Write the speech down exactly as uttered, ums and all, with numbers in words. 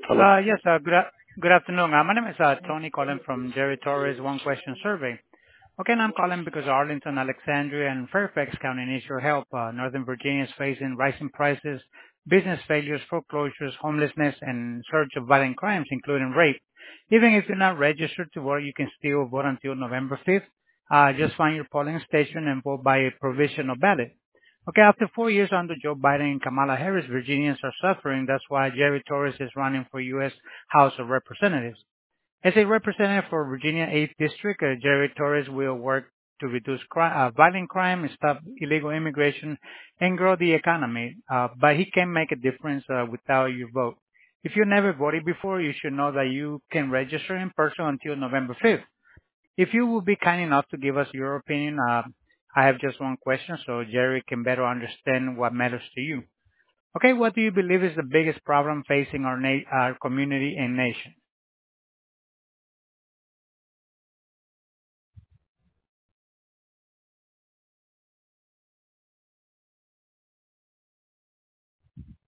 Hello. Uh Yes, uh good a- good afternoon. Uh My name is uh Tony calling from Jerry Torres One Question Survey. Okay, and I'm calling because Arlington, Alexandria, and Fairfax County needs your help. Uh Northern Virginia is facing rising prices, business failures, foreclosures, homelessness, and surge of violent crimes, including rape. Even if you're not registered to vote, you can still vote until November fifth. Uh Just find your polling station and vote by a provisional ballot. Okay, after four years under Joe Biden and Kamala Harris, Virginians are suffering. That's why Jerry Torres is running for U S. House of Representatives. As a representative for Virginia eighth District, uh, Jerry Torres will work to reduce cri- uh, violent crime, stop illegal immigration, and grow the economy. Uh, but he can make a difference uh, without your vote. If you never voted before, you should know that you can register in person until November fifth. If you will be kind enough to give us your opinion, uh, I have just one question so Jerry can better understand what matters to you. Okay, what do you believe is the biggest problem facing our, na- our community and nation?